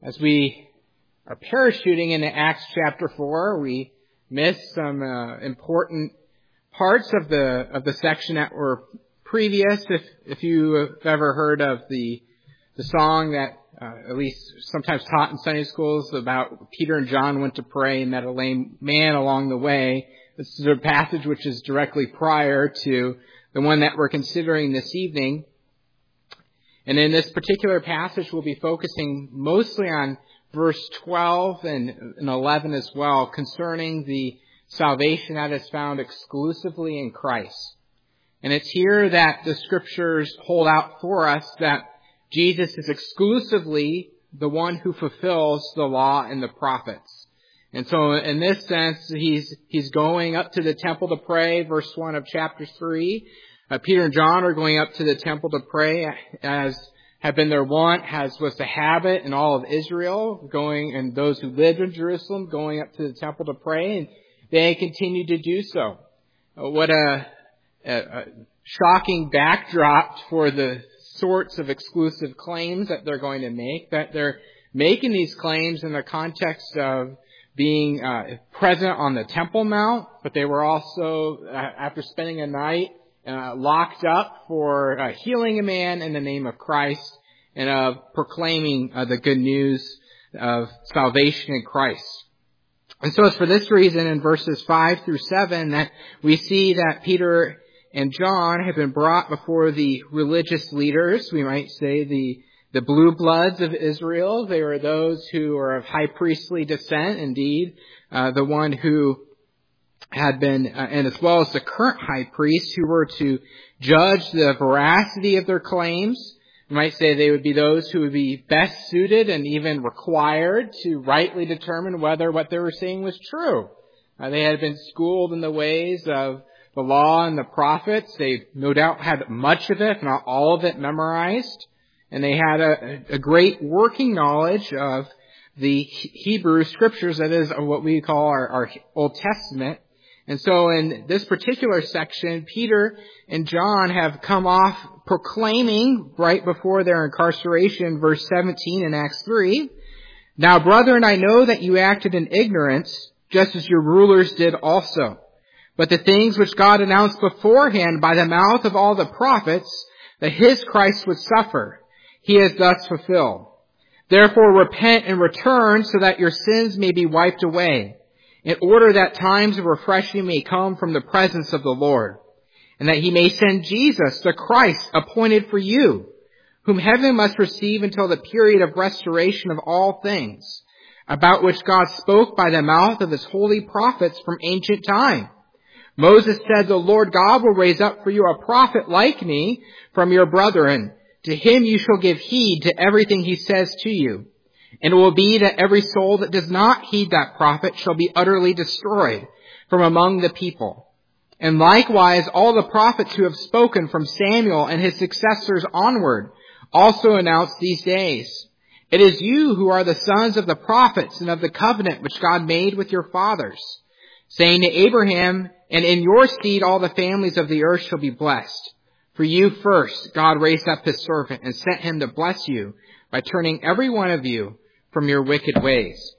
As we are parachuting into Acts chapter 4, we missed some important parts of the section that were previous. If you have ever heard of the song that at least sometimes taught in Sunday schools about Peter and John went to pray and met a lame man along the way, this is a passage which is directly prior to the one that we're considering this evening. And in this particular passage, we'll be focusing mostly on verse 12 and 11 as well, concerning the salvation that is found exclusively in Christ. And it's here that the scriptures hold out for us that Jesus is exclusively the one who fulfills the law and the prophets. And so in this sense, he's going up to the temple to pray, verse 1 of chapter 3. Peter and John are going up to the temple to pray, as had been their wont, as was the habit in all of Israel, and those who lived in Jerusalem, going up to the temple to pray, and they continue to do so. What a shocking backdrop for the sorts of exclusive claims that they're going to make, that they're making these claims in the context of being present on the Temple Mount, but they were also, after spending a night, locked up for healing a man in the name of Christ and of proclaiming the good news of salvation in Christ. And so it's for this reason in verses 5 through 7 that we see that Peter and John have been brought before the religious leaders, we might say the blue bloods of Israel. They were those who are of high priestly descent, indeed, the one who had been, and as well as the current high priests who were to judge the veracity of their claims. You might say they would be those who would be best suited and even required to rightly determine whether what they were saying was true. They had been schooled in the ways of the law and the prophets. They no doubt had much of it, if not all of it, memorized. And they had a great working knowledge of the Hebrew scriptures, that is, of what we call our Old Testament. And so in this particular section, Peter and John have come off proclaiming right before their incarceration, verse 17 in Acts 3, "Now, brethren, I know that you acted in ignorance, just as your rulers did also. But the things which God announced beforehand by the mouth of all the prophets, that his Christ would suffer, he has thus fulfilled. Therefore repent and return, so that your sins may be wiped away, in order that times of refreshing may come from the presence of the Lord, and that he may send Jesus, the Christ, appointed for you, whom heaven must receive until the period of restoration of all things, about which God spoke by the mouth of his holy prophets from ancient time. Moses said, the Lord God will raise up for you a prophet like me from your brethren. To him you shall give heed to everything he says to you. And it will be that every soul that does not heed that prophet shall be utterly destroyed from among the people. And likewise, all the prophets who have spoken from Samuel and his successors onward also announce these days. It is you who are the sons of the prophets and of the covenant which God made with your fathers, saying to Abraham, and in your seed all the families of the earth shall be blessed. For you first, God raised up his servant and sent him to bless you by turning every one of you from your wicked ways."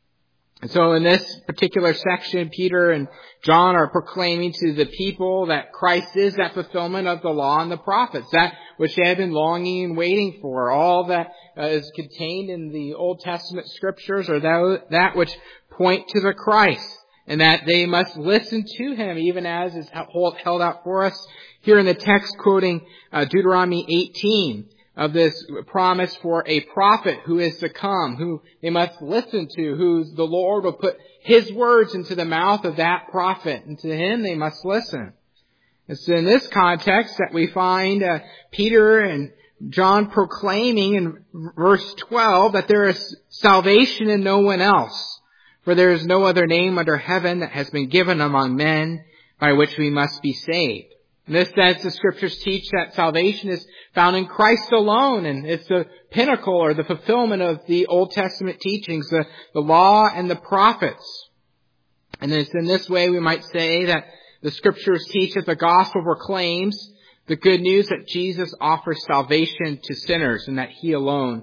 And so in this particular section, Peter and John are proclaiming to the people that Christ is that fulfillment of the law and the prophets, that which they have been longing and waiting for. All that is contained in the Old Testament scriptures are that which point to the Christ, and that they must listen to him, even as is held out for us here in the text, quoting Deuteronomy 18, of this promise for a prophet who is to come, who they must listen to, who the Lord will put his words into the mouth of that prophet, and to him they must listen. It's in this context that we find Peter and John proclaiming in verse 12 that there is salvation in no one else, for there is no other name under heaven that has been given among men by which we must be saved. In this sense, the scriptures teach that salvation is found in Christ alone, and it's the pinnacle or the fulfillment of the Old Testament teachings, the law and the prophets. And it's in this way we might say that the scriptures teach that the gospel proclaims the good news that Jesus offers salvation to sinners and that he alone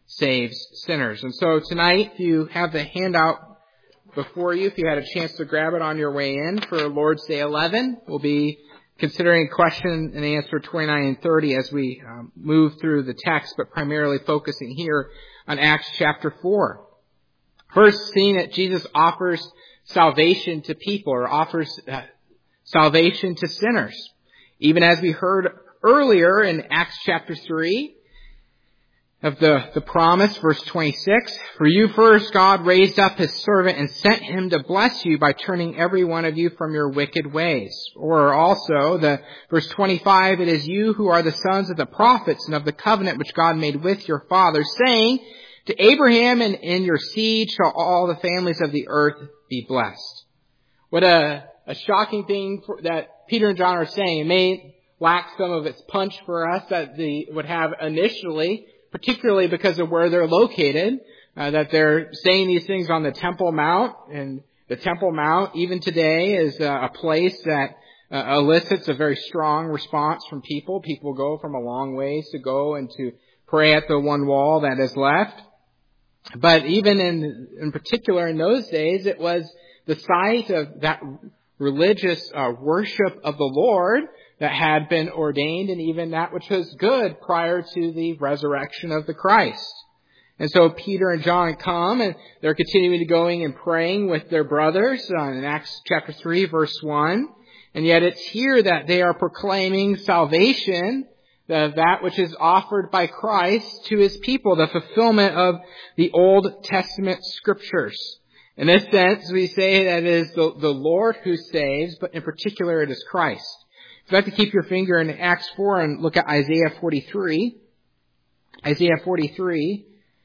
saves sinners. And so tonight, if you have the handout before you, if you had a chance to grab it on your way in for Lord's Day 11, we'll be considering question and answer 29 and 30 as we move through the text, but primarily focusing here on Acts chapter 4. First, seeing that Jesus offers salvation to people, or offers salvation to sinners. Even as we heard earlier in Acts chapter 3 of the promise, verse 26, "For you first God raised up his servant and sent him to bless you by turning every one of you from your wicked ways." Or also the verse 25, "It is you who are the sons of the prophets and of the covenant which God made with your fathers, saying, to Abraham, and in your seed shall all the families of the earth be blessed." What a shocking thing that Peter and John are saying. It may lack some of its punch for us that they would have initially, particularly because of where they're located, that they're saying these things on the Temple Mount. And the Temple Mount, even today, is a place that elicits a very strong response from people. People go from a long ways to go and to pray at the one wall that is left. But even in particular in those days, it was the site of that religious worship of the Lord that had been ordained, and even that which was good prior to the resurrection of the Christ. And so Peter and John come, and they're continuing to going and praying with their brothers in Acts chapter 3, verse 1. And yet it's here that they are proclaiming salvation, that which is offered by Christ to his people, the fulfillment of the Old Testament scriptures. In this sense, we say that it is the Lord who saves, but in particular it is Christ. If you have to keep your finger in Acts 4 and look at Isaiah 43. Isaiah 43.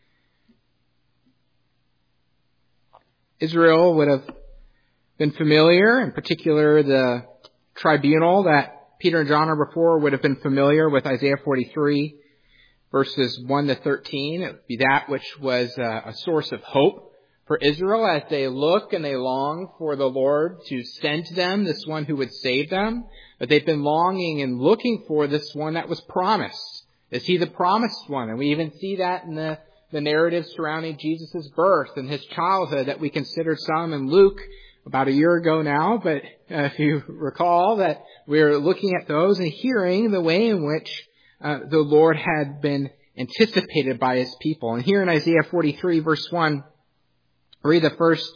Israel would have been familiar, in particular the tribunal that Peter and John are before would have been familiar with Isaiah 43, verses 1 to 13. It would be that which was a source of hope for Israel as they look and they long for the Lord to send to them this one who would save them. But they've been longing and looking for this one that was promised. Is he the promised one? And we even see that in the narrative surrounding Jesus' birth and his childhood that we considered some in Luke about a year ago now. But if you recall that we're looking at those and hearing the way in which the Lord had been anticipated by his people. And here in Isaiah 43, verse 1, read the first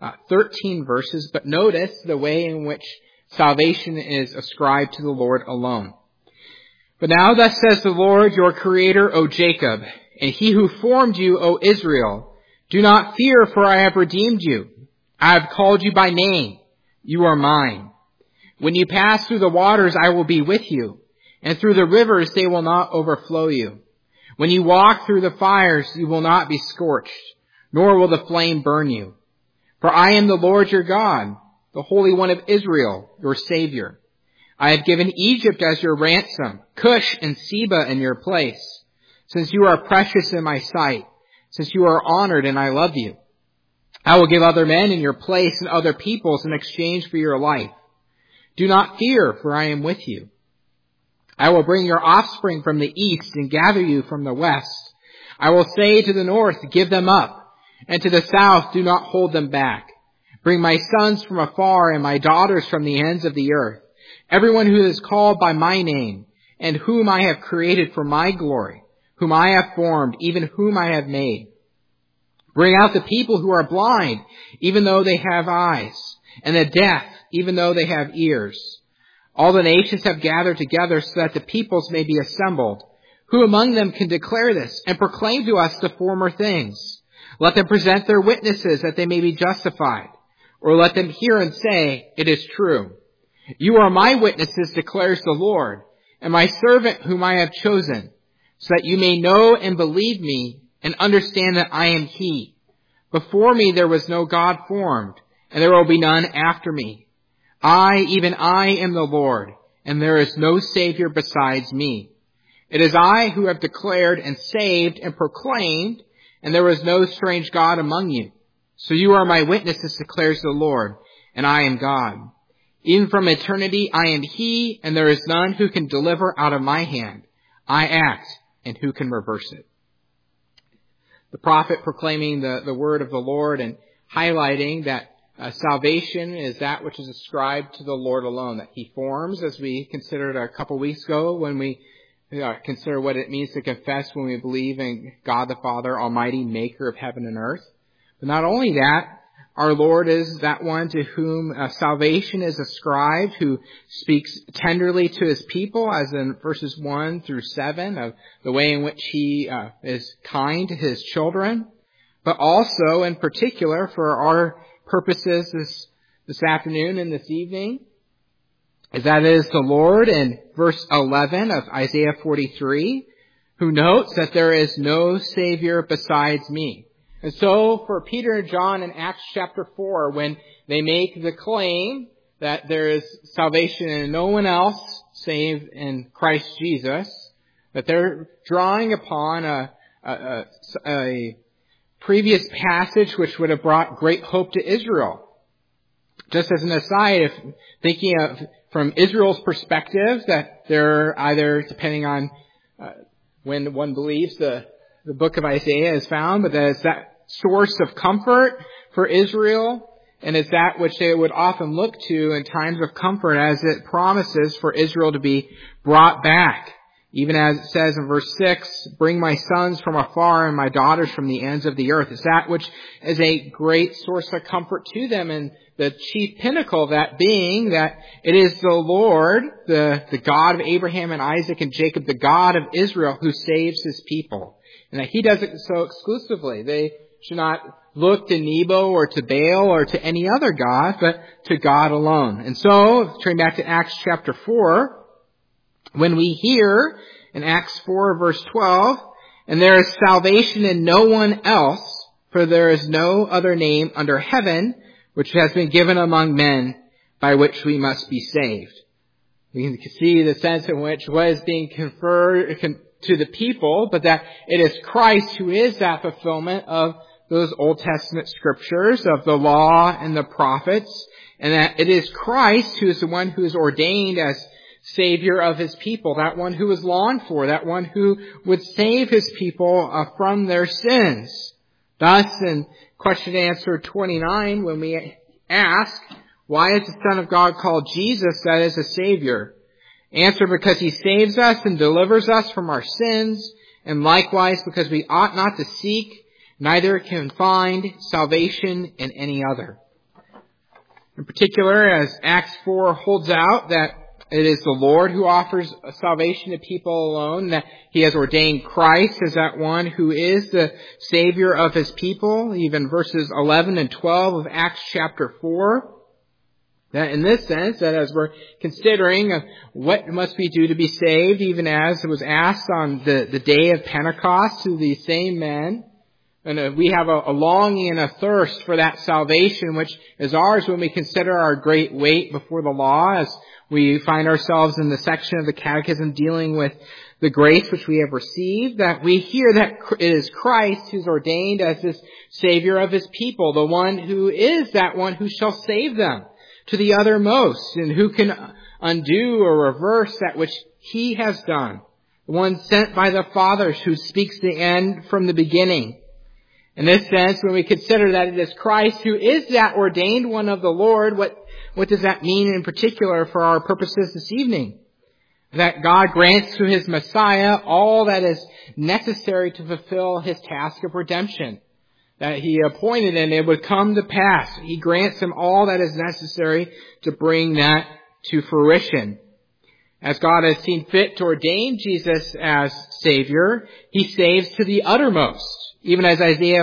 13 verses, but notice the way in which salvation is ascribed to the Lord alone. "But now thus says the Lord, your Creator, O Jacob, and he who formed you, O Israel, do not fear, for I have redeemed you. I have called you by name. You are mine. When you pass through the waters, I will be with you, and through the rivers, they will not overflow you. When you walk through the fires, you will not be scorched, nor will the flame burn you. For I am the Lord your God, the Holy One of Israel, your Savior. I have given Egypt as your ransom, Cush and Seba in your place, since you are precious in my sight, since you are honored and I love you. I will give other men in your place and other peoples in exchange for your life. Do not fear, for I am with you. I will bring your offspring from the east and gather you from the west. I will say to the north, give them up, and to the south, do not hold them back. Bring my sons from afar and my daughters from the ends of the earth, everyone who is called by my name, and whom I have created for my glory, whom I have formed, even whom I have made. Bring out the people who are blind, even though they have eyes, and the deaf, even though they have ears. All the nations have gathered together so that the peoples may be assembled. Who among them can declare this and proclaim to us the former things? Let them present their witnesses that they may be justified, or let them hear and say, it is true. You are my witnesses, declares the Lord, and my servant whom I have chosen, so that you may know and believe me and understand that I am he. Before me there was no God formed, and there will be none after me. I, even I, am the Lord, and there is no Savior besides me. It is I who have declared and saved and proclaimed, and there is no strange God among you. So you are my witnesses, declares the Lord, and I am God. Even from eternity I am he, and there is none who can deliver out of my hand. I act, and who can reverse it? the prophet proclaiming the word of the Lord and highlighting that salvation is that which is ascribed to the Lord alone, that He forms, as we considered a couple weeks ago when we consider what it means to confess when we believe in God the Father, Almighty, Maker of heaven and earth. But not only that, our Lord is that one to whom salvation is ascribed, who speaks tenderly to His people, as in verses 1 through 7, of the way in which He is kind to His children. But also, in particular, for our purposes this afternoon and this evening, is that it is the Lord in verse 11 of Isaiah 43, who notes that there is no Savior besides me. And so for Peter and John in Acts chapter 4, when they make the claim that there is salvation in no one else save in Christ Jesus, that they're drawing upon a previous passage which would have brought great hope to Israel. Just as an aside, if thinking of from Israel's perspective, that they're either, depending on when one believes the book of Isaiah is found, but that it's that source of comfort for Israel, and it's that which they would often look to in times of comfort as it promises for Israel to be brought back. Even as it says in verse 6, bring my sons from afar and my daughters from the ends of the earth. It's that which is a great source of comfort to them, and the chief pinnacle of that being that it is the Lord, the God of Abraham and Isaac and Jacob, the God of Israel, who saves His people. And that He does it so exclusively. They should not look to Nebo or to Baal or to any other god, but to God alone. And so, turning back to Acts chapter 4, when we hear in Acts 4 verse 12, and there is salvation in no one else, for there is no other name under heaven which has been given among men by which we must be saved. We can see the sense in which what is being conferred to the people, but that it is Christ who is that fulfillment of those Old Testament scriptures of the law and the prophets, and that it is Christ who is the one who is ordained as Savior of His people, that one who is longed for, that one who would save His people from their sins. Thus, in question and answer 29, when we ask, why is the Son of God called Jesus, that is a Savior? Answer, because He saves us and delivers us from our sins, and likewise because we ought not to seek, neither can find salvation in any other. In particular, as Acts 4 holds out that it is the Lord who offers salvation to people alone, that He has ordained Christ as that one who is the Savior of His people, even verses 11 and 12 of Acts chapter 4. That in this sense, that as we're considering what must we do to be saved, even as it was asked on the day of Pentecost to these same men, and we have a longing and a thirst for that salvation which is ours when we consider our great weight before the law, as we find ourselves in the section of the Catechism dealing with the grace which we have received, that we hear that it is Christ who's ordained as this Savior of His people, the one who is that one who shall save them to the uttermost, and who can undo or reverse that which He has done, the one sent by the Father who speaks the end from the beginning. In this sense, when we consider that it is Christ who is that ordained one of the Lord, what does that mean in particular for our purposes this evening? That God grants to His Messiah all that is necessary to fulfill His task of redemption. That He appointed and it would come to pass. He grants Him all that is necessary to bring that to fruition. As God has seen fit to ordain Jesus as Savior, He saves to the uttermost. Even as Isaiah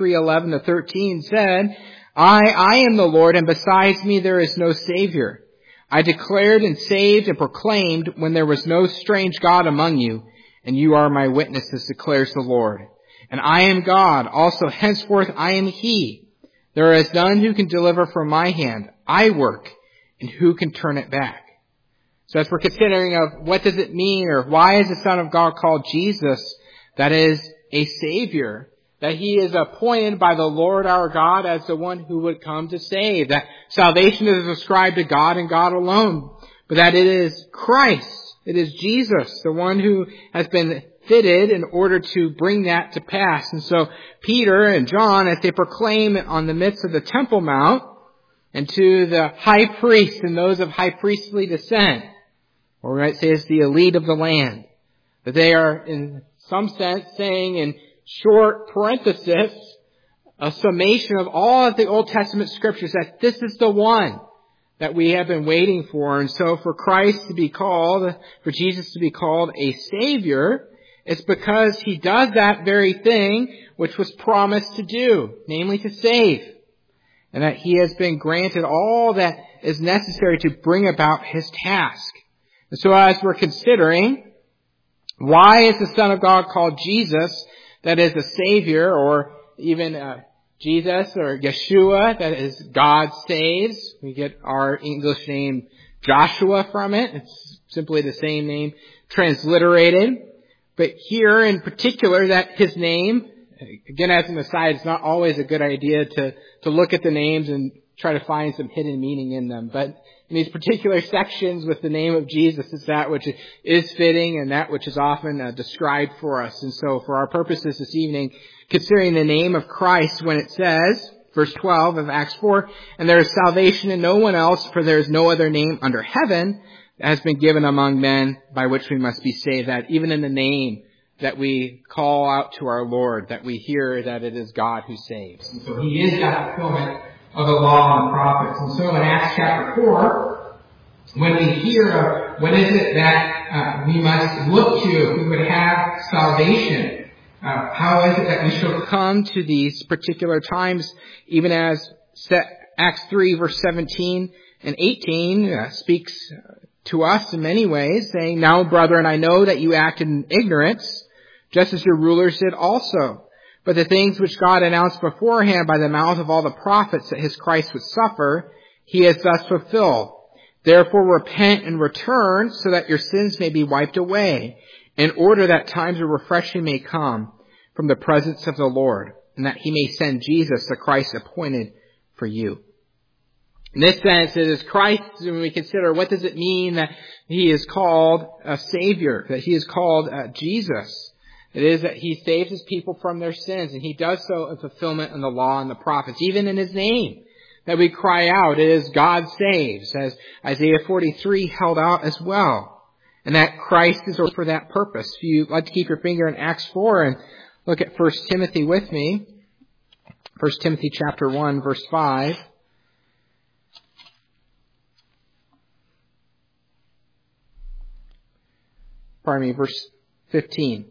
43:11-13 said, I am the Lord, and besides me there is no Savior. I declared and saved and proclaimed when there was no strange God among you, and you are my witnesses, declares the Lord. And I am God, also henceforth I am He. There is none who can deliver from my hand. I work, and who can turn it back? So as we're considering of what does it mean, or why is the Son of God called Jesus, that is a Savior, that He is appointed by the Lord our God as the one who would come to save, that salvation is ascribed to God and God alone, but that it is Christ, it is Jesus, the one who has been fitted in order to bring that to pass. And so Peter and John, as they proclaim on the midst of the Temple Mount, and to the high priests and those of high priestly descent, or we might say it's the elite of the land, that they are in some sense saying in short parenthesis a summation of all of the Old Testament scriptures, that this is the one that we have been waiting for. And so for Christ to be called, for Jesus to be called a Savior, it's because He does that very thing which was promised to do, namely to save. And that He has been granted all that is necessary to bring about His task. And so as we're considering, why is the Son of God called Jesus, that is a Savior, or even Jesus or Yeshua, that is God saves? We get our English name Joshua from it. It's simply the same name transliterated. But here in particular, that His name, again, as an aside, it's not always a good idea to look at the names and try to find some hidden meaning in them. But in these particular sections with the name of Jesus, it's that which is fitting and that which is often described for us. And so for our purposes this evening, considering the name of Christ when it says, verse 12 of Acts 4, and there is salvation in no one else, for there is no other name under heaven that has been given among men by which we must be saved. That even in the name that we call out to our Lord, that we hear that it is God who saves. And so He is that fulfillment of the law and the prophets. And so in Acts chapter 4, when we hear what is it that we must look to if we would have salvation, how is it that we shall come to these particular times, even as Acts 3 verse 17 and 18 speaks to us in many ways, saying, now, brethren, I know that you acted in ignorance, just as your rulers did also. But the things which God announced beforehand by the mouth of all the prophets that His Christ would suffer, He has thus fulfilled. Therefore repent and return, so that your sins may be wiped away, in order that times of refreshing may come from the presence of the Lord, and that He may send Jesus, the Christ appointed for you. In this sense, it is Christ, when we consider what does it mean that He is called a Savior, that He is called Jesus. It is that He saves His people from their sins, and He does so in fulfillment in the law and the prophets, even in His name, that we cry out, it is God saves, as Isaiah 43 held out as well. And that Christ is for that purpose. If you'd like to keep your finger in Acts 4 and look at 1 Timothy with me, 1 Timothy chapter 1, verse 5. Verse 15.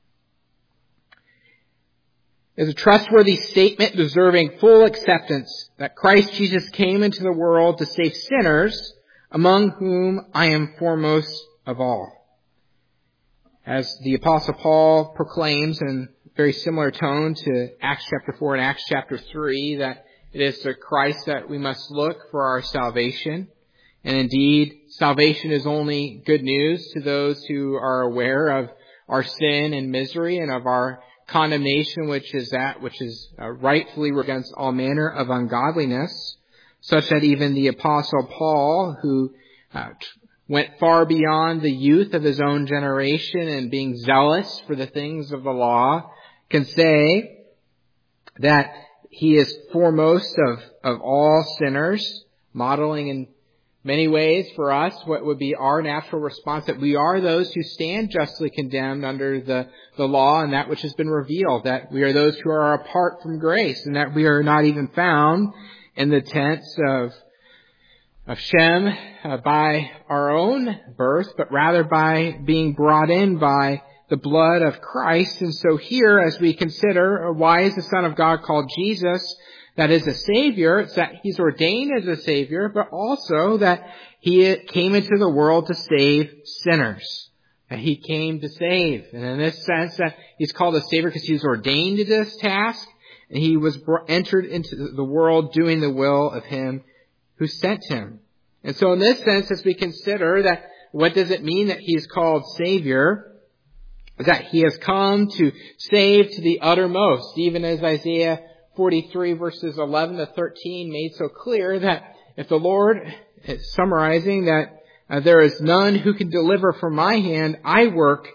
Is a trustworthy statement deserving full acceptance that Christ Jesus came into the world to save sinners, among whom I am foremost of all. As the Apostle Paul proclaims in very similar tone to Acts chapter 4 and Acts chapter 3, that it is to Christ that we must look for our salvation. And indeed, salvation is only good news to those who are aware of our sin and misery and of our condemnation, which is that which is rightfully against all manner of ungodliness, such that even the Apostle Paul, who went far beyond the youth of his own generation and being zealous for the things of the law, can say that he is foremost of all sinners, modeling in many ways for us what would be our natural response, that we are those who stand justly condemned under the law and that which has been revealed, that we are those who are apart from grace, and that we are not even found in the tents of Shem by our own birth, but rather by being brought in by the blood of Christ. And so here, as we consider why is the Son of God called Jesus, that is a Savior, it's that He's ordained as a Savior, but also that He came into the world to save sinners. That He came to save. And in this sense, that He's called a Savior because He was ordained to this task, and He was entered into the world doing the will of Him who sent Him. And so in this sense, as we consider that, what does it mean that He is called Savior? Is that He has come to save to the uttermost, even as Isaiah 43 verses 11 to 13 made so clear, that if the Lord is summarizing that there is none who can deliver from my hand, I work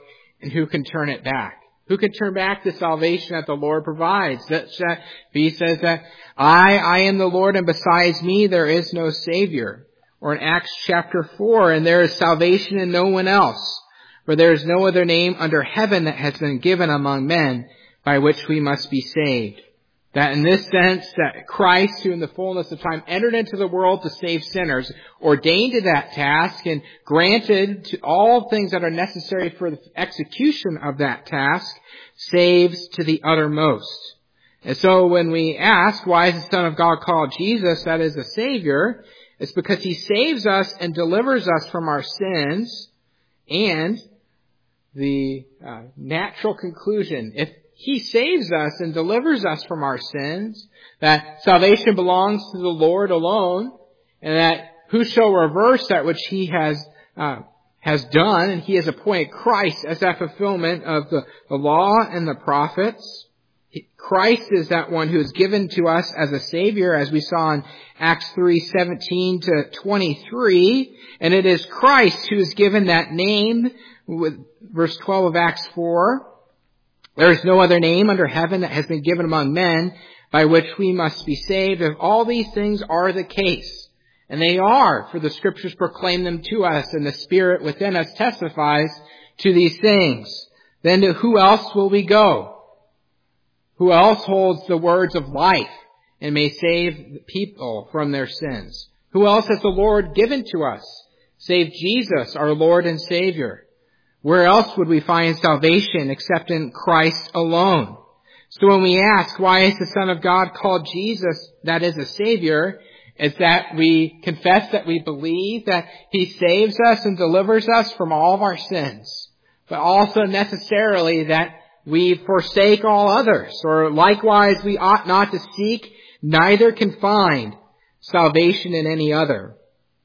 and who can turn it back? Who can turn back the salvation that the Lord provides? He says that I am the Lord, and besides me there is no Savior. Or in Acts chapter 4, and there is salvation in no one else, for there is no other name under heaven that has been given among men by which we must be saved. That in this sense, that Christ, who in the fullness of time entered into the world to save sinners, ordained to that task and granted to all things that are necessary for the execution of that task, saves to the uttermost. And so when we ask, why is the Son of God called Jesus, that is a Savior, it's because He saves us and delivers us from our sins. And the natural conclusion, if He saves us and delivers us from our sins, that salvation belongs to the Lord alone, and that who shall reverse that which He has done, and He has appointed Christ as that fulfillment of the law and the prophets. Christ is that one who is given to us as a Savior, as we saw in Acts 3:17 to 23, and it is Christ who is given that name with verse 12 of Acts 4. There is no other name under heaven that has been given among men by which we must be saved. If all these things are the case, and they are, for the Scriptures proclaim them to us, and the Spirit within us testifies to these things, then to who else will we go? Who else holds the words of life and may save people from their sins? Who else has the Lord given to us, save Jesus, our Lord and Savior? Where else would we find salvation except in Christ alone? So when we ask, why is the Son of God called Jesus, that is a Savior, it's that we confess that we believe that He saves us and delivers us from all of our sins, but also necessarily that we forsake all others, or likewise we ought not to seek, neither can find salvation in any other.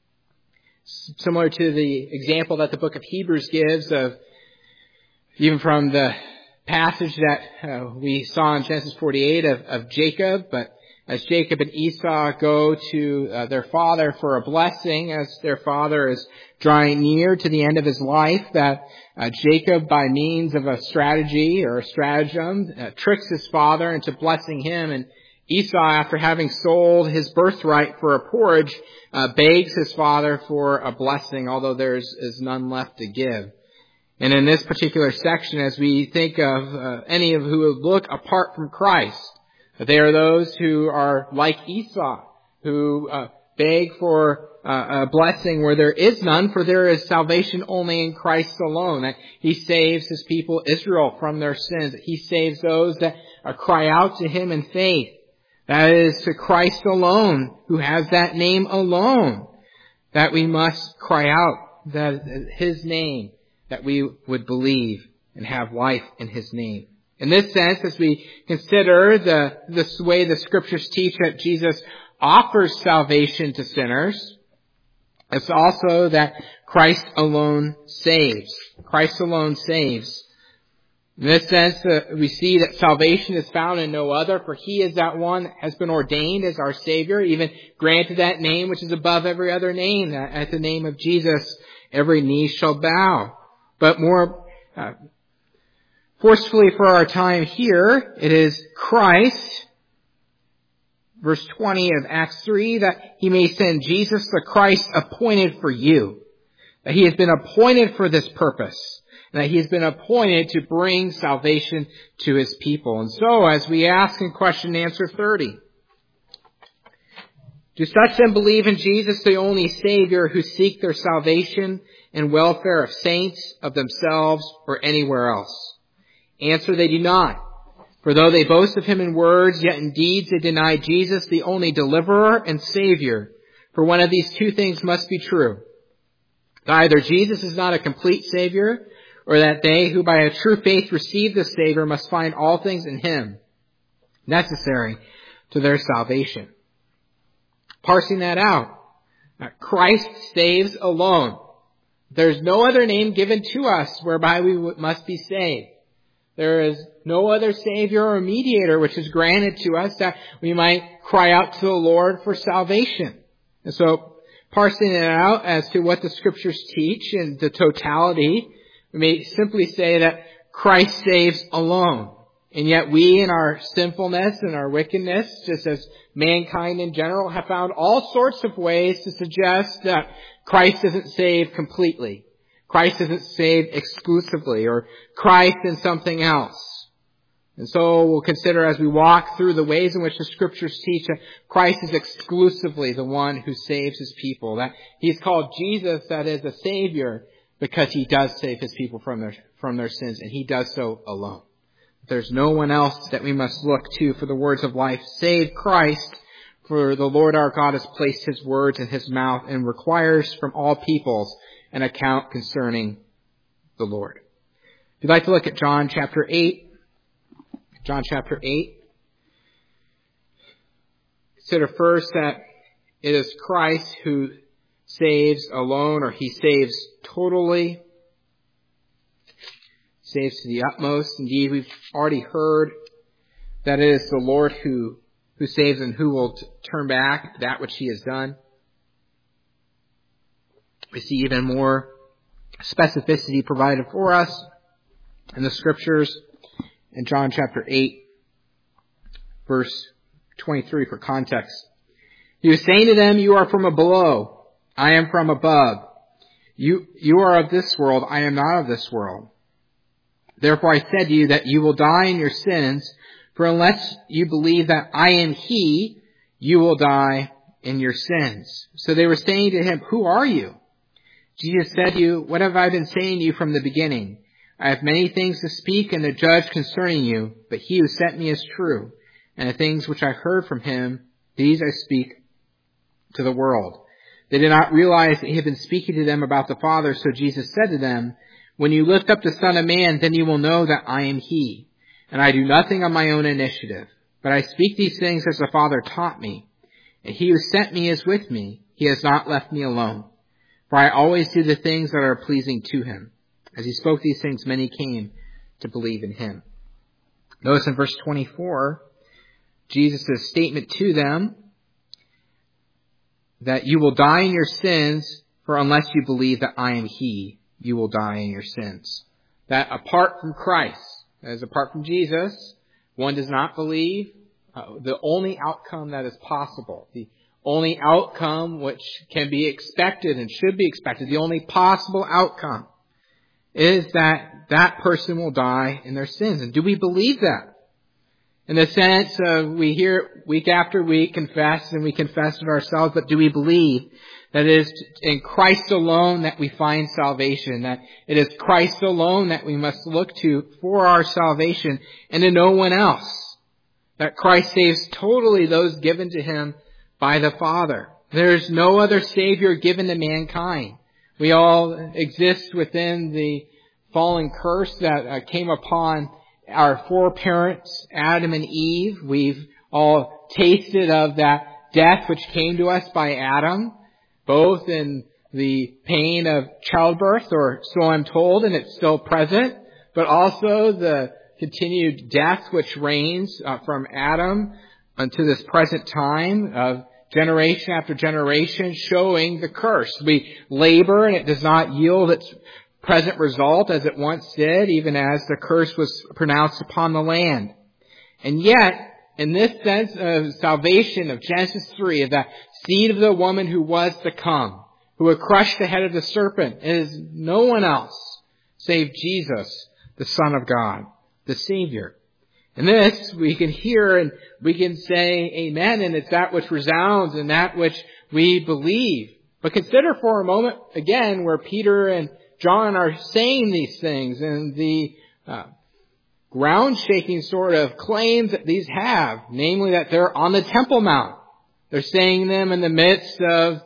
Similar to the example that the book of Hebrews gives of, even from the passage that we saw in Genesis 48 of Jacob, but as Jacob and Esau go to their father for a blessing, as their father is drawing near to the end of his life, that Jacob, by means of a strategy or a stratagem, tricks his father into blessing him, and Esau, after having sold his birthright for a porridge, begs his father for a blessing, although there is none left to give. And in this particular section, as we think of any of who would look apart from Christ, they are those who are like Esau, who beg for a blessing where there is none, for there is salvation only in Christ alone. That He saves His people Israel from their sins. That He saves those that cry out to Him in faith. That is to Christ alone, who has that name alone, that we must cry out, that His name, that we would believe and have life in His name. In this sense, as we consider the way the Scriptures teach that Jesus offers salvation to sinners, it's also that Christ alone saves. Christ alone saves. In this sense, we see that salvation is found in no other, for He is that one that has been ordained as our Savior, even granted that name which is above every other name, that at the name of Jesus every knee shall bow. But more forcefully for our time here, it is Christ, verse 20 of Acts 3, that He may send Jesus the Christ appointed for you. That He has been appointed for this purpose. That He has been appointed to bring salvation to His people. And so, as we ask in question and answer 30, do such then believe in Jesus, the only Savior, who seek their salvation and welfare of saints, of themselves, or anywhere else? Answer, they do not. For though they boast of Him in words, yet in deeds they deny Jesus, the only deliverer and Savior. For one of these two things must be true. Either Jesus is not a complete Savior, or that they who by a true faith receive the Savior must find all things in Him necessary to their salvation. Parsing that out, Christ saves alone. There's no other name given to us whereby we must be saved. There is no other Savior or mediator which is granted to us that we might cry out to the Lord for salvation. And so, parsing it out as to what the Scriptures teach in the totality, We may simply say that Christ saves alone. And yet we in our sinfulness and our wickedness, just as mankind in general, have found all sorts of ways to suggest that Christ doesn't save completely. Christ doesn't save exclusively, or Christ and something else. And so we'll consider as we walk through the ways in which the Scriptures teach that Christ is exclusively the one who saves His people. That He's called Jesus, that is, a Savior, because He does save His people from their sins, and He does so alone. There's no one else that we must look to for the words of life save Christ, for the Lord our God has placed His words in His mouth and requires from all peoples an account concerning the Lord. If you'd like to look at John chapter 8, consider first that it is Christ who saves alone, or He saves totally, saves to the utmost. Indeed, we've already heard that it is the Lord who saves and who will turn back that which He has done. We see even more specificity provided for us in the Scriptures in John chapter 8, verse 23 for context. He was saying to them, "You are from below, I am from above. You are of this world, I am not of this world. Therefore I said to you that you will die in your sins, for unless you believe that I am He, you will die in your sins." So they were saying to Him, "Who are you?" Jesus said to you, "What have I been saying to you from the beginning? I have many things to speak and to judge concerning you, but He who sent me is true, and the things which I heard from Him, these I speak to the world." They did not realize that He had been speaking to them about the Father, so Jesus said to them, "When you lift up the Son of Man, then you will know that I am He, and I do nothing on my own initiative, but I speak these things as the Father taught me, and He who sent me is with me. He has not left me alone, for I always do the things that are pleasing to Him." As He spoke these things, many came to believe in Him. Notice in verse 24, Jesus' statement to them that you will die in your sins, for unless you believe that I am He, you will die in your sins. That apart from Christ, as apart from Jesus, one does not believe. The only outcome that is possible, the only outcome which can be expected and should be expected, the only possible outcome is that that person will die in their sins. And do we believe that? In the sense of we hear week after week confess, and we confess it ourselves, but do we believe that it is in Christ alone that we find salvation, that it is Christ alone that we must look to for our salvation, and to no one else? That Christ saves totally those given to Him by the Father. There is no other Savior given to mankind. We all exist within the fallen curse that came upon our foreparents, Adam and Eve. We've all tasted of that death which came to us by Adam, both in the pain of childbirth, or so I'm told, and it's still present, but also the continued death which reigns from Adam unto this present time of generation after generation, showing the curse. We labor and it does not yield its present result as it once did, even as the curse was pronounced upon the land. And yet, in this sense of salvation of Genesis 3, of that seed of the woman who was to come, who would crush the head of the serpent, it is no one else save Jesus, the Son of God, the Savior. And this we can hear and we can say amen, and it's that which resounds and that which we believe. But consider for a moment again where Peter and John are saying these things, and the ground-shaking sort of claims that these have, namely that they're on the Temple Mount. They're saying them in the midst of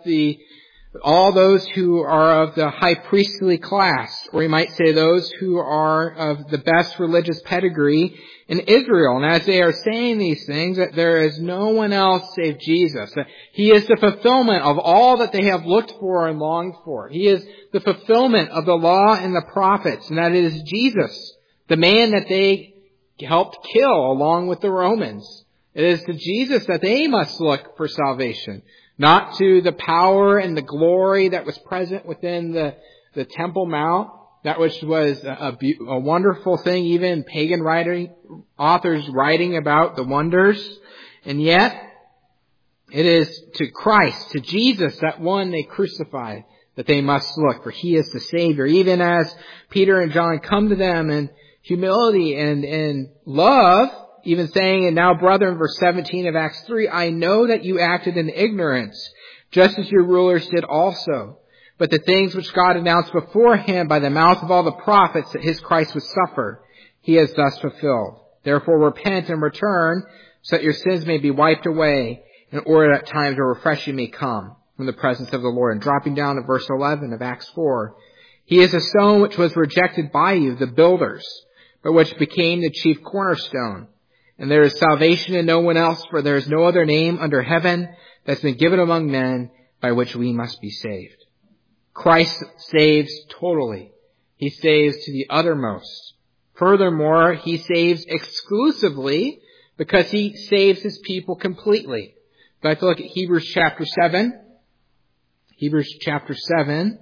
all those who are of the high priestly class, or you might say those who are of the best religious pedigree in Israel. And as they are saying these things, that there is no one else save Jesus. That He is the fulfillment of all that they have looked for and longed for. He is the fulfillment of the law and the prophets, and that it is Jesus, the man that they helped kill along with the Romans. It is to Jesus that they must look for salvation, not to the power and the glory that was present within the Temple Mount, that which was a wonderful thing, even pagan authors writing about the wonders. And yet, it is to Christ, to Jesus, that one they crucified, that they must look, for He is the Savior. Even as Peter and John come to them in humility and love, even saying, and now, brother, in verse 17 of Acts 3, I know that you acted in ignorance, just as your rulers did also. But the things which God announced beforehand by the mouth of all the prophets that His Christ would suffer, He has thus fulfilled. Therefore repent and return, so that your sins may be wiped away, in order that times of refreshing may come from the presence of the Lord. And dropping down to verse 11 of Acts 4, He is a stone which was rejected by you, the builders, but which became the chief cornerstone. And there is salvation in no one else, for there is no other name under heaven that's been given among men by which we must be saved. Christ saves totally. He saves to the uttermost. Furthermore, He saves exclusively because He saves His people completely. I'd like to look at Hebrews chapter 7. Hebrews chapter 7.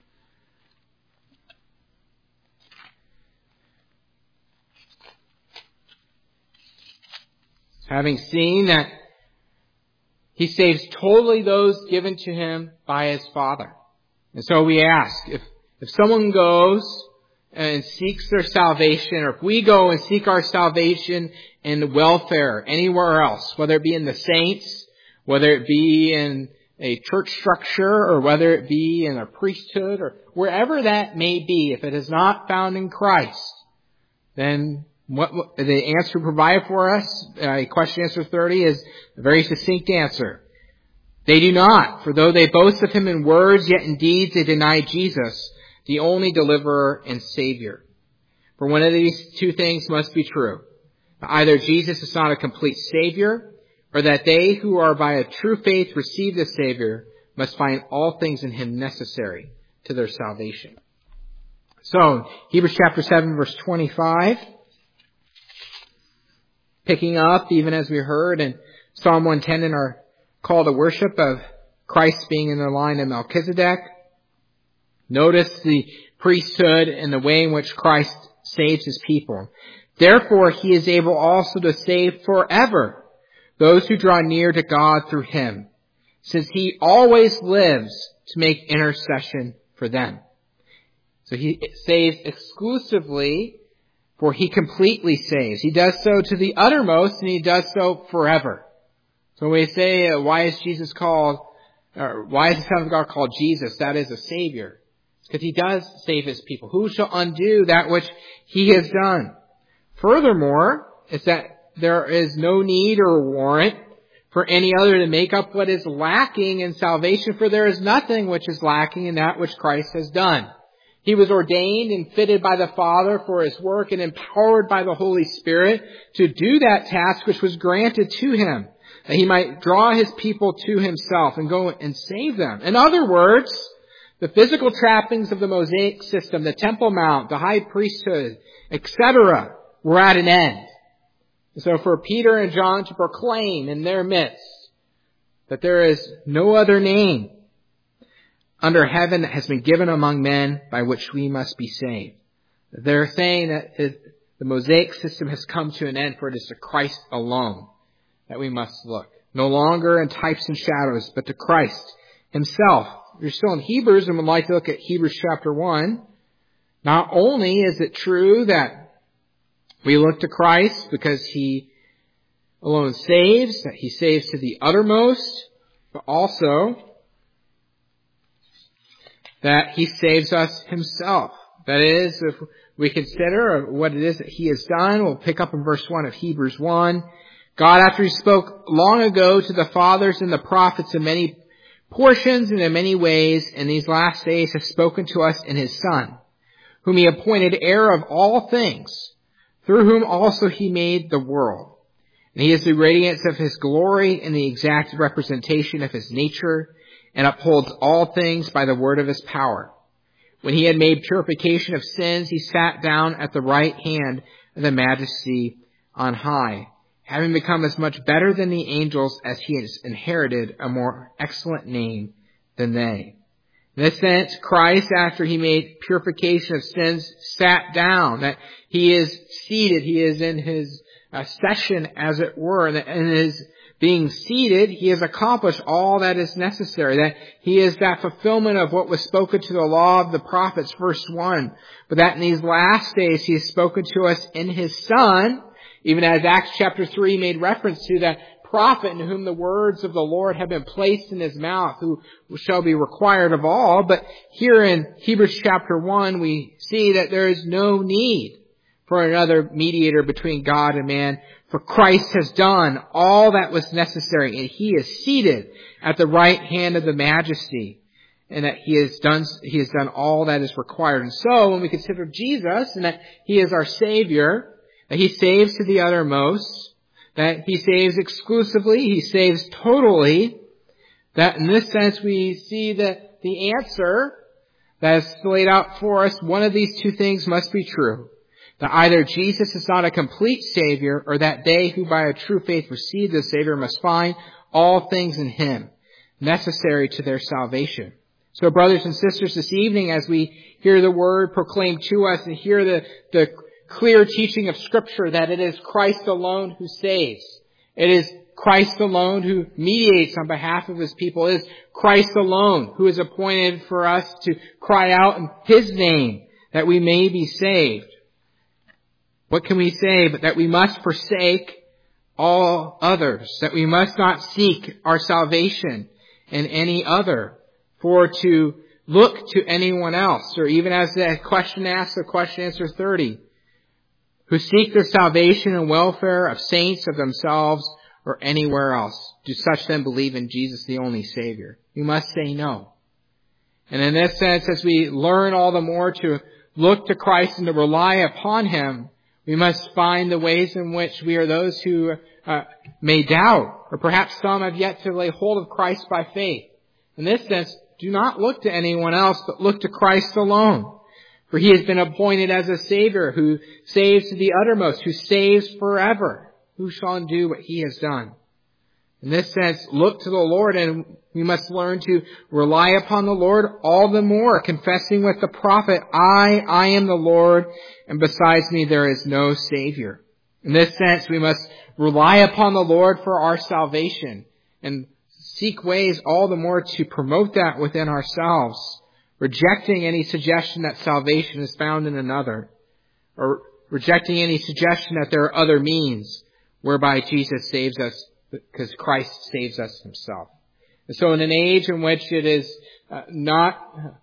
Having seen that He saves totally those given to Him by His Father. And so we ask, if someone goes and seeks their salvation, or if we go and seek our salvation in welfare anywhere else, whether it be in the saints, whether it be in a church structure, or whether it be in a priesthood, or wherever that may be, if it is not found in Christ, then what the answer provided for us, question answer 30, is a very succinct answer. They do not, for though they boast of Him in words, yet in deeds they deny Jesus, the only deliverer and Savior. For one of these two things must be true. Either Jesus is not a complete Savior, or that they who are by a true faith receive the Savior must find all things in Him necessary to their salvation. So, Hebrews chapter 7 verse 25, picking up, even as we heard in Psalm 110 in our call to worship of Christ being in the line of Melchizedek. Notice the priesthood and the way in which Christ saves His people. Therefore, He is able also to save forever those who draw near to God through Him, since He always lives to make intercession for them. So He saves exclusively, for He completely saves. He does so to the uttermost, and He does so forever. So when we say, why is the Son of God called Jesus? That is a Savior. It's because He does save His people. Who shall undo that which He has done? Furthermore, it's that there is no need or warrant for any other to make up what is lacking in salvation, for there is nothing which is lacking in that which Christ has done. He was ordained and fitted by the Father for His work and empowered by the Holy Spirit to do that task which was granted to Him, that He might draw His people to Himself and go and save them. In other words, the physical trappings of the Mosaic system, the Temple Mount, the high priesthood, etc., were at an end. So for Peter and John to proclaim in their midst that there is no other name under heaven that has been given among men by which we must be saved. They're saying that the Mosaic system has come to an end, for it is to Christ alone that we must look. No longer in types and shadows, but to Christ Himself. If you're still in Hebrews and would like to look at Hebrews chapter 1, not only is it true that we look to Christ because He alone saves, that He saves to the uttermost, but also that He saves us Himself. That is, if we consider what it is that He has done, we'll pick up in verse 1 of Hebrews 1. God, after He spoke long ago to the fathers and the prophets in many portions and in many ways, in these last days has spoken to us in His Son, whom He appointed heir of all things, through whom also He made the world. And He is the radiance of His glory and the exact representation of His nature, and upholds all things by the word of His power. When He had made purification of sins, He sat down at the right hand of the Majesty on high, having become as much better than the angels as He has inherited a more excellent name than they. In this sense, Christ, after he made purification of sins, sat down, that he is seated, he is in his session, as it were, and in his being seated, he has accomplished all that is necessary, that he is that fulfillment of what was spoken to the law of the prophets, verse 1, but that in these last days he has spoken to us in his Son, even as Acts chapter 3 made reference to that prophet in whom the words of the Lord have been placed in his mouth, who shall be required of all. But here in Hebrews chapter 1, we see that there is no need for another mediator between God and man, for Christ has done all that was necessary, and he is seated at the right hand of the Majesty, and that he has done all that is required. And so, when we consider Jesus, and that he is our Savior, that he saves to the uttermost, that he saves exclusively, he saves totally, that in this sense we see that the answer that is laid out for us, one of these two things must be true. That either Jesus is not a complete Savior, or that they who by a true faith receive the Savior must find all things in him necessary to their salvation. So brothers and sisters, this evening as we hear the word proclaimed to us and hear the clear teaching of Scripture that it is Christ alone who saves. It is Christ alone who mediates on behalf of his people. It is Christ alone who is appointed for us to cry out in his name that we may be saved. What can we say but that we must forsake all others, that we must not seek our salvation in any other, for to look to anyone else, or even as the question asks, the question answer 30, who seek their salvation and welfare of saints, of themselves, or anywhere else. Do such then believe in Jesus, the only Savior? We must say no. And in this sense, as we learn all the more to look to Christ and to rely upon him, we must find the ways in which we are those who may doubt, or perhaps some have yet to lay hold of Christ by faith. In this sense, do not look to anyone else, but look to Christ alone. For he has been appointed as a Savior who saves to the uttermost, who saves forever. Who shall undo what he has done? In this sense, look to the Lord, and we must learn to rely upon the Lord all the more, confessing with the prophet, I am the Lord, and besides me there is no Savior. In this sense, we must rely upon the Lord for our salvation, and seek ways all the more to promote that within ourselves, rejecting any suggestion that salvation is found in another, or rejecting any suggestion that there are other means whereby Jesus saves us, because Christ saves us himself. And so in an age in which it is not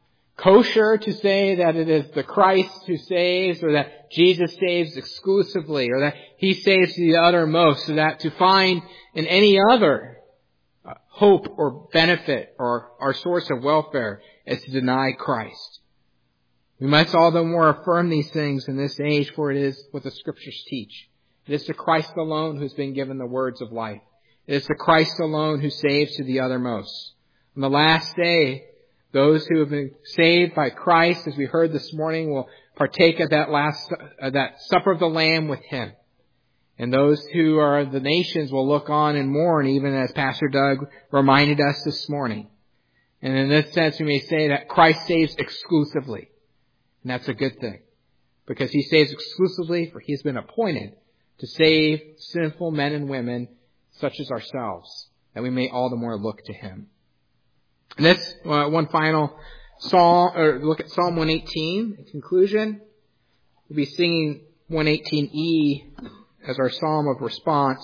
kosher to say that it is the Christ who saves, or that Jesus saves exclusively, or that he saves to the uttermost, so that to find in any other hope or benefit or our source of welfare is to deny Christ. We must all the more affirm these things in this age, for it is what the Scriptures teach. It is to Christ alone who's been given the words of life. It is to Christ alone who saves to the uttermost. On the last day, those who have been saved by Christ, as we heard this morning, will partake of that supper of the Lamb with him. And those who are the nations will look on and mourn, even as Pastor Doug reminded us this morning. And in this sense, we may say that Christ saves exclusively. And that's a good thing, because he saves exclusively, for he has been appointed to save sinful men and women such as ourselves, that we may all the more look to him. And this one final psalm, or look at Psalm 118 in conclusion. We'll be singing 118E as our psalm of response.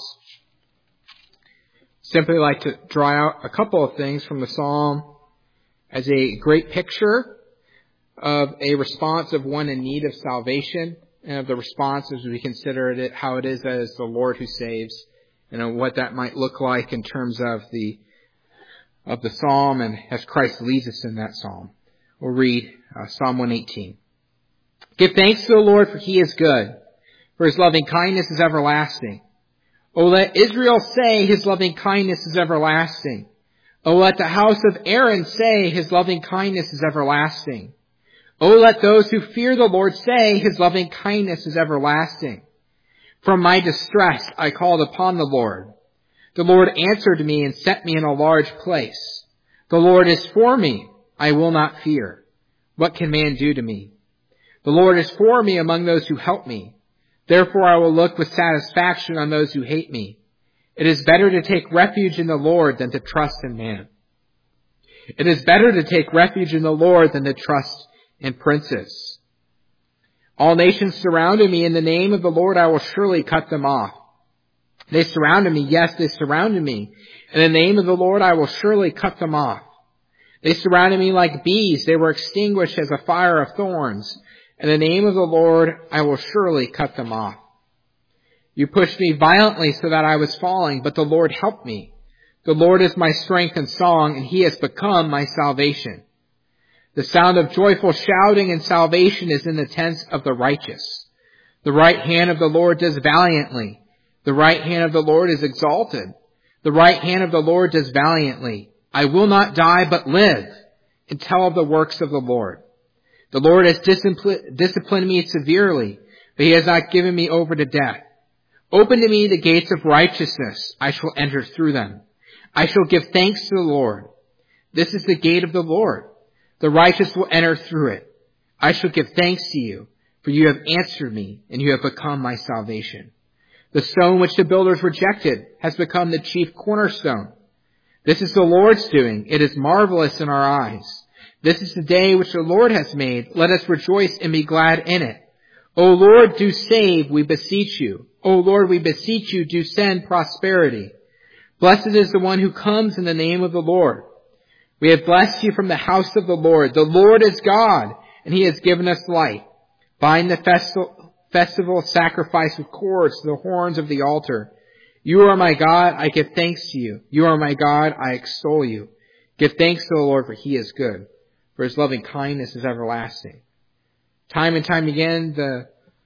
Simply like to draw out a couple of things from the psalm as a great picture of a response of one in need of salvation, and of the response as we consider it, how it is as the Lord who saves, and what that might look like in terms of the psalm, and as Christ leads us in that psalm. We'll read Psalm 118. Give thanks to the Lord, for he is good, for his loving kindness is everlasting. O let Israel say, his loving kindness is everlasting. O let the house of Aaron say, his loving kindness is everlasting. O let those who fear the Lord say, his loving kindness is everlasting. From my distress I called upon the Lord. The Lord answered me and set me in a large place. The Lord is for me. I will not fear. What can man do to me? The Lord is for me among those who help me. Therefore I will look with satisfaction on those who hate me. It is better to take refuge in the Lord than to trust in man. It is better to take refuge in the Lord than to trust in princes. All nations surrounded me. In the name of the Lord I will surely cut them off. They surrounded me. Yes, they surrounded me. In the name of the Lord I will surely cut them off. They surrounded me like bees. They were extinguished as a fire of thorns. In the name of the Lord I will surely cut them off. You pushed me violently so that I was falling, but the Lord helped me. The Lord is my strength and song, and he has become my salvation. The sound of joyful shouting and salvation is in the tents of the righteous. The right hand of the Lord does valiantly. The right hand of the Lord is exalted. The right hand of the Lord does valiantly. I will not die but live and tell of the works of the Lord. The Lord has disciplined me severely, but he has not given me over to death. Open to me the gates of righteousness. I shall enter through them. I shall give thanks to the Lord. This is the gate of the Lord. The righteous will enter through it. I shall give thanks to you, for you have answered me, and you have become my salvation. The stone which the builders rejected has become the chief cornerstone. This is the Lord's doing. It is marvelous in our eyes. This is the day which the Lord has made. Let us rejoice and be glad in it. O Lord, do save, we beseech you. O Lord, we beseech you, do send prosperity. Blessed is the one who comes in the name of the Lord. We have blessed you from the house of the Lord. The Lord is God, and he has given us light. Bind the festival sacrifice with cords to the horns of the altar. You are my God, I give thanks to you. You are my God, I extol you. Give thanks to the Lord, for he is good, for his loving kindness is everlasting. Time and time again, the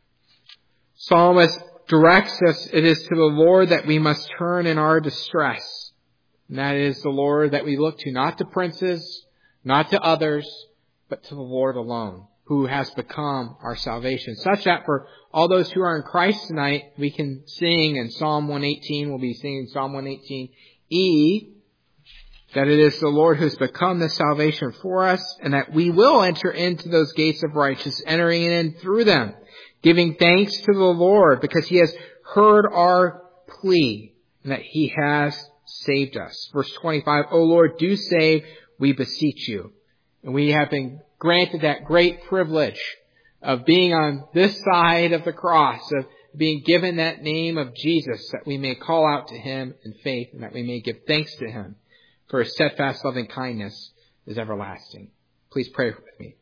psalmist directs us, it is to the Lord that we must turn in our distress. And that is the Lord that we look to, not to princes, not to others, but to the Lord alone, who has become our salvation. Such that for all those who are in Christ tonight, we can sing in Psalm 118, we'll be singing Psalm 118E, that it is the Lord who's become the salvation for us, and that we will enter into those gates of righteousness, entering in through them, giving thanks to the Lord because he has heard our plea and that he has saved us. Verse 25, O Lord, do save, we beseech you. And we have been granted that great privilege of being on this side of the cross, of being given that name of Jesus, that we may call out to him in faith and that we may give thanks to him. For his steadfast loving kindness is everlasting. Please pray with me.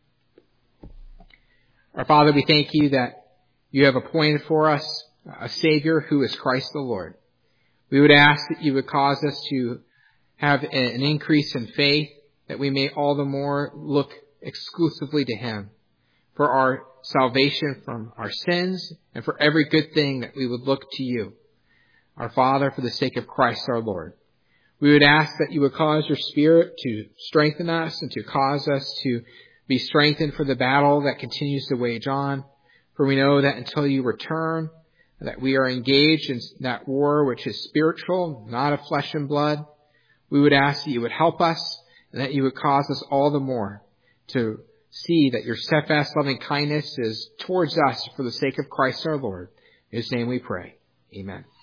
Our Father, we thank you that you have appointed for us a Savior who is Christ the Lord. We would ask that you would cause us to have an increase in faith, that we may all the more look exclusively to him for our salvation from our sins and for every good thing, that we would look to you, our Father, for the sake of Christ our Lord. We would ask that you would cause your Spirit to strengthen us and to cause us to be strengthened for the battle that continues to wage on. For we know that until you return, that we are engaged in that war which is spiritual, not of flesh and blood. We would ask that you would help us and that you would cause us all the more to see that your steadfast loving kindness is towards us for the sake of Christ our Lord. In his name we pray. Amen.